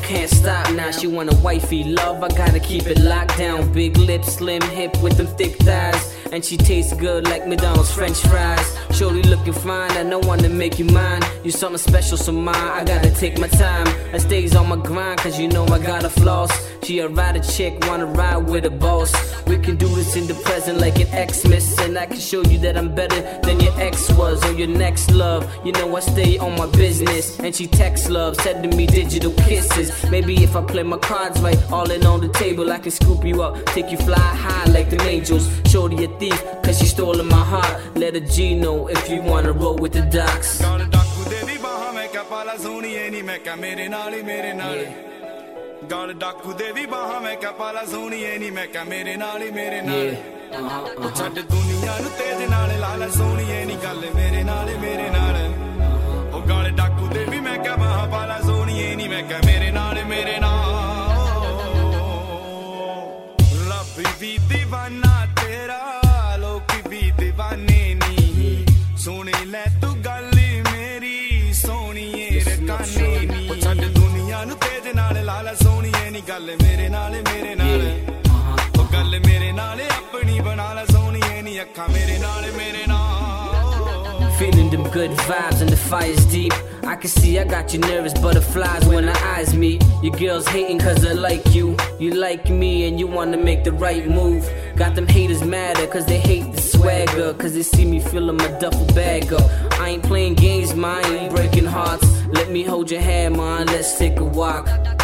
can't stop now. She want a wifey love, I gotta keep it locked down. Big lips, slim hip with them thick thighs, and she tastes good like McDonald's French fries. Shorty looking fine, I don't wanna make you mine. You something special, so mine, I gotta take my time. I stays on my grind, cause you know I gotta floss. She a rider chick, wanna ride with a boss. We can do this in the present like an Xmas, and I can show you that I'm better than your ex was or your next love. You know I stay on my business, and she text love, sending me digital kisses. Maybe if I play my cards right, all in on the table, I can scoop you up, take you fly high like them angels. Shorty a thief, cause she stolen my heart. Let a G know if you wanna roll with the docs. ਗਾਲ ਡਾਕੂ ਦੇ ਵੀ ਬਾਹਾਂ ਮੈਂ ਕਿਹਾ ਪਾਲਾ ਸੋਹਣੀਏ ਨੀ ਮੈਂ ਕਿਹਾ ਮੇਰੇ ਨਾਲ ਹੀ ਮੇਰੇ ਨਾਲ ਛੱਡ ਦੁਨੀਆ ਨੂੰ ਤੇਜ ਨਾਲ ਲਾ ਲੈ ਸੋਹਣੀਏ ਨੀ ਗੱਲ ਮੇਰੇ ਨਾਲ ਉਹ ਗਾਲ ਡਾਕੂ ਦੇ ਵੀ ਮੈਂ ਕਿਹਾ ਬਾਹਾਂ ਪਾਲਾ ਸੋਹਣੀਏ ਨੀ ਮੈਂ ਕਿਹਾ ਮੇਰੇ ਨਾਲ ਲੱਭੀ ਵੀ ਦੀਵਾਨਾ ਤੇਰਾ ਲੋਕੀ ਵੀ دیਵਾਨੇ ਨੀ ਸੋਹਣੀ ਲੈ ਤੂੰ ਗੱਲ ਮੇਰੀ ਸੋਹਣੀਏ ਰਕਾਨੇ ਨੀ ਛੱਡ ਦੁਨੀਆ ਨੂੰ ਤੇਜ ਨਾਲ ਲਾ ਲੈ ਸੋਹਣੀਏ ਨੀ ਗੱਲ ਮੇਰੇ ਨਾਲ ਉਹ ਗੱਲ ਮੇਰੇ ਨਾਲ ਆਪਣੀ ਬਣਾ ਲੈ ਸੋਹਣੀਏ ਨੀ ਅੱਖਾਂ ਮੇਰੇ ਨਾਲ Feeling them good vibes and the fire's deep. I can see I got you nervous butterflies when our eyes meet. Your girls hating cause I like you. You like me and you wanna make the right move. Got them haters madder cause they hate the swagger, cause they see me filling my duffel bag up. I ain't playing games, ma, I ain't breaking hearts. Let me hold your hand, ma, let's take a walk.